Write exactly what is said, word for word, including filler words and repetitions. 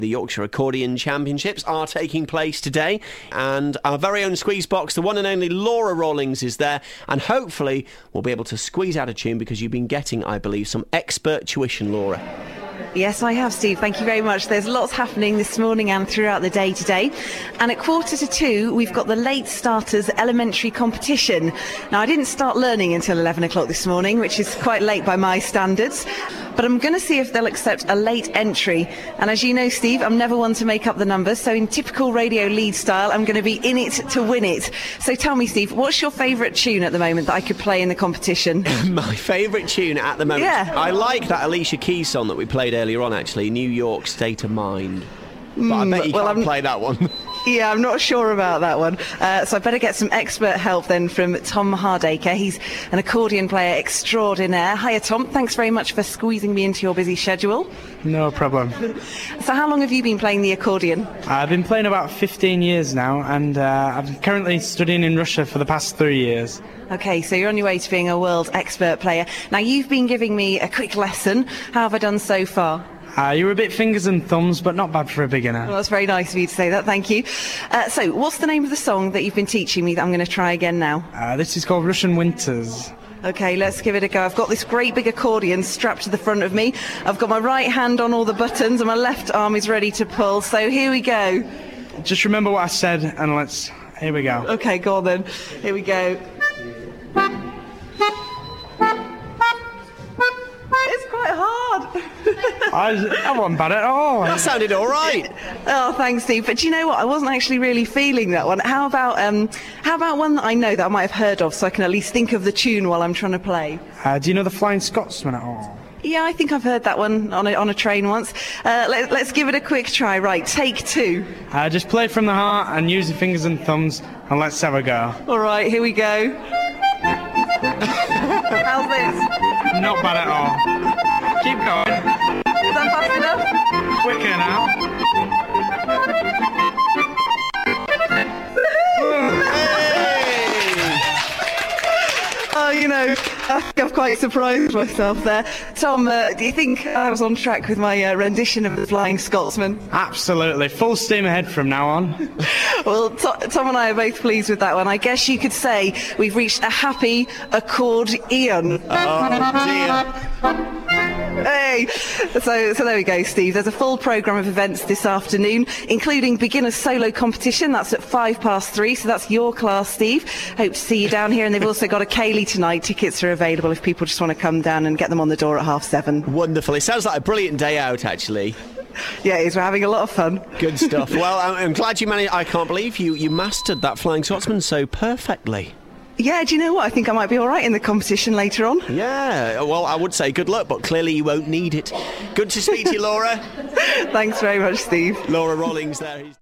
The Yorkshire Accordion Championships are taking place today, and our very own squeeze box, the one and only Laura Rawlings, is there, and hopefully we'll be able to squeeze out a tune because you've been getting, I believe, some expert tuition, Laura. Yes, I have, Steve. Thank you very much. There's lots happening this morning and throughout the day today. And at quarter to two, we've got the late starters elementary competition. Now, I didn't start learning until eleven o'clock this morning, which is quite late by my standards. But I'm going to see if they'll accept a late entry. And as you know, Steve, I'm never one to make up the numbers. So in typical Radio Lead style, I'm going to be in it to win it. So tell me, Steve, what's your favourite tune at the moment that I could play in the competition? My favourite tune at the moment? Yeah. I like that Alicia Keys song that we played earlier on, actually, New York State of Mind. But mm, I bet you well, can't I'm... play that one. Yeah, I'm not sure about that one. Uh, so I better get some expert help then from Tom Hardacre. He's an accordion player extraordinaire. Hiya, Tom. Thanks very much for squeezing me into your busy schedule. No problem. So how long have you been playing the accordion? I've been playing about fifteen years now, and uh, I'm currently studying in Russia for the past three years. OK, so you're on your way to being a world expert player. Now, you've been giving me a quick lesson. How have I done so far? Uh, you were a bit fingers and thumbs, but not bad for a beginner. Well, that's very nice of you to say that, thank you. Uh, so, what's the name of the song that you've been teaching me that I'm going to try again now? Uh, this is called Russian Winters. OK, let's give it a go. I've got this great big accordion strapped to the front of me. I've got my right hand on all the buttons and my left arm is ready to pull. So, here we go. Just remember what I said and let's... Here we go. OK, go on then. Here we go. It's quite hard. I, that wasn't bad at all. That sounded all right. Oh, thanks, Steve. But do you know what? I wasn't actually really feeling that one. How about um, how about one that I know that I might have heard of, so I can at least think of the tune while I'm trying to play? Uh, do you know the Flying Scotsman at all? Yeah, I think I've heard that one on a, on a train once. Uh, let, let's give it a quick try. Right, take two. Uh, just play from the heart and use your fingers and thumbs, and let's have a go. All right, here we go. How's this? Not bad at all. Keep going. Is that fast enough? Quicker now. Oh, you know, I think I've quite surprised myself there. Tom, uh, do you think I was on track with my uh, rendition of The Flying Scotsman? Absolutely. Full steam ahead from now on. Well, to- Tom and I are both pleased with that one. I guess you could say we've reached a happy accordion. Oh, dear. Hey, so so there we go, Steve. There's a full programme of events this afternoon, including beginner solo competition. That's at five past three, so that's your class, Steve. Hope to see you down here. And they've also got a Ceilidh tonight. Tickets are available if people just want to come down and get them on the door at half seven. Wonderful. It sounds like a brilliant day out, actually. Yeah, it is. We're having a lot of fun. Good stuff. Well, I'm, I'm glad you managed. I can't believe you, you mastered that Flying Scotsman so perfectly. Yeah, do you know what? I think I might be all right in the competition later on. Yeah, well, I would say good luck, but clearly you won't need it. Good to speak to you, Laura. Thanks very much, Steve. Laura Rawlings there.